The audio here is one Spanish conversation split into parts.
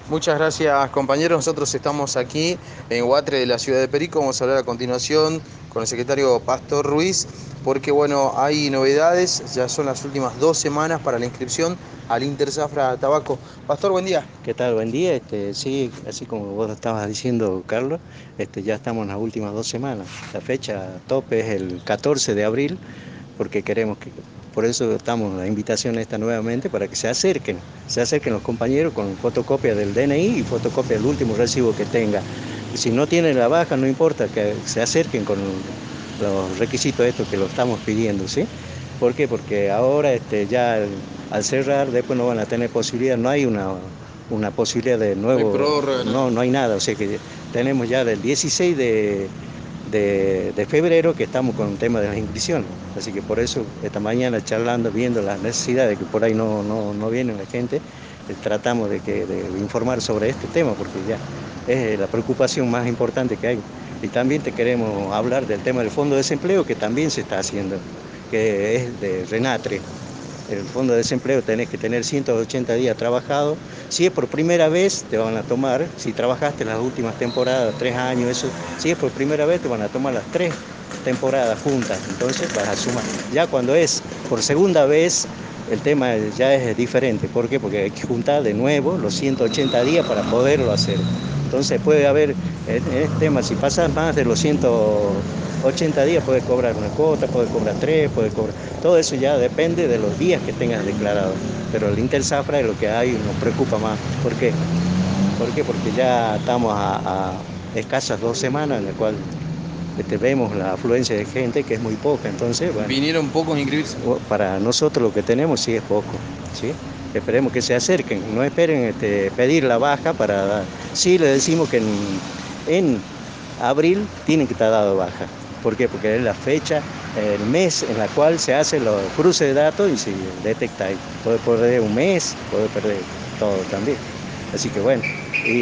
Muchas gracias, compañeros. Nosotros estamos aquí en Huatre de la ciudad de Perico. Vamos a hablar a continuación con el secretario Pastor Ruiz, porque bueno, hay novedades. Ya son las últimas 2 semanas para la inscripción al Interzafra Tabaco. Pastor, buen día. ¿Qué tal? Buen día. Sí, así como vos estabas diciendo, Carlos, ya estamos en las últimas 2 semanas. La fecha tope es el 14 de abril, porque por eso estamos la invitación esta nuevamente para que se acerquen los compañeros con fotocopia del DNI y fotocopia del último recibo que tenga. Y si no tienen la baja, no importa, que se acerquen con los requisitos estos que lo estamos pidiendo, ¿sí? ¿Por qué? Porque ahora ya al cerrar, después no van a tener posibilidad, no hay una posibilidad de No hay nuevo, prórroga, nada. no hay nada, o sea que tenemos ya del 16 de febrero que estamos con el tema de las inscripciones, así que por eso esta mañana charlando, viendo las necesidades que por ahí no viene la gente, tratamos de informar sobre este tema porque ya es la preocupación más importante que hay. Y también te queremos hablar del tema del fondo de desempleo que también se está haciendo, que es de Renatre. El fondo de desempleo tenés que tener 180 días trabajados. Si es por primera vez, te van a tomar, si trabajaste las últimas temporadas, 3 años, eso, si es por primera vez, te van a tomar las 3 temporadas juntas. Entonces vas a sumar. Ya cuando es por segunda vez, el tema ya es diferente. ¿Por qué? Porque hay que juntar de nuevo los 180 días para poderlo hacer. Entonces puede haber, en este tema, si pasas más de los 180 días, puedes cobrar una cuota, puedes cobrar tres, puedes cobrar. Todo eso ya depende de los días que tengas declarado. Pero el Interzafra es lo que hay, nos preocupa más. ¿Por qué? ¿Por qué? Porque ya estamos a escasas 2 semanas en la cual vemos la afluencia de gente, que es muy poca. Entonces, bueno, Vinieron pocos a inscribirse. para nosotros lo que tenemos sí es poco, ¿sí? Esperemos que se acerquen, no esperen pedir la baja para dar. Sí le decimos que en abril tienen que estar dado baja. ¿Por qué? Porque es la fecha, el mes en la cual se hacen los cruces de datos y se detecta ahí. Puede perder un mes, puede perder todo también. Así que bueno, y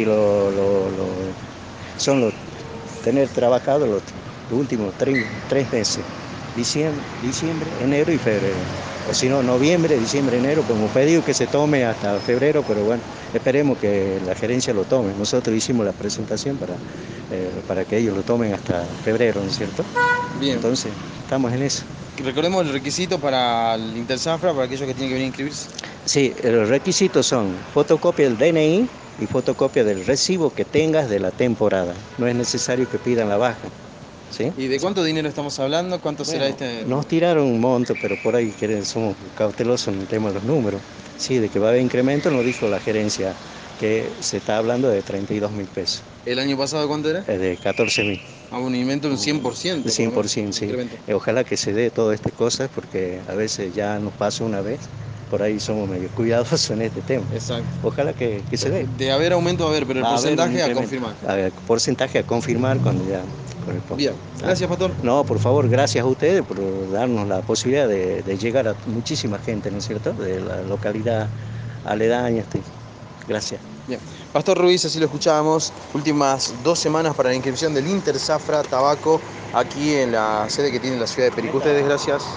son los tener trabajado los últimos 3 meses, diciembre, enero y febrero. O si no, noviembre, diciembre, enero, como pedido que se tome hasta febrero, pero bueno, esperemos que la gerencia lo tome. Nosotros hicimos la presentación para que ellos lo tomen hasta febrero, ¿no es cierto? Bien. Entonces, estamos en eso. Recordemos el requisito para el Interzafra, para aquellos que tienen que venir a inscribirse. Sí, los requisitos son fotocopia del DNI y fotocopia del recibo que tengas de la temporada. No es necesario que pidan la baja, ¿sí? ¿Y de cuánto dinero estamos hablando? ¿Cuánto será Bueno, este? nos tiraron un monto, pero por ahí somos cautelosos en el tema de los números. Sí, de que va a haber incremento, nos dijo la gerencia que se está hablando de 32.000 pesos, ¿El año pasado cuánto era? es de 14.000. A un incremento de un 100%, por lo menos. 100%, sí. Incremento. Ojalá que se dé todas estas cosas, porque a veces ya nos pasa una vez, por ahí somos medio cuidadosos en este tema. Exacto. Ojalá que se dé. De haber aumento, va a haber, pero el Va a haber un porcentaje a incremento, confirmar. porcentaje a confirmar cuando ya corresponda. Bien. Gracias, Pastor. No, por favor, gracias a ustedes por darnos la posibilidad de llegar a muchísima gente, ¿no es cierto?, de la localidad aledaña. Gracias. Bien. Pastor Ruiz, así lo escuchábamos. Últimas 2 semanas para la inscripción del Interzafra Tabaco aquí en la sede que tiene la ciudad de Perico. Ustedes, gracias.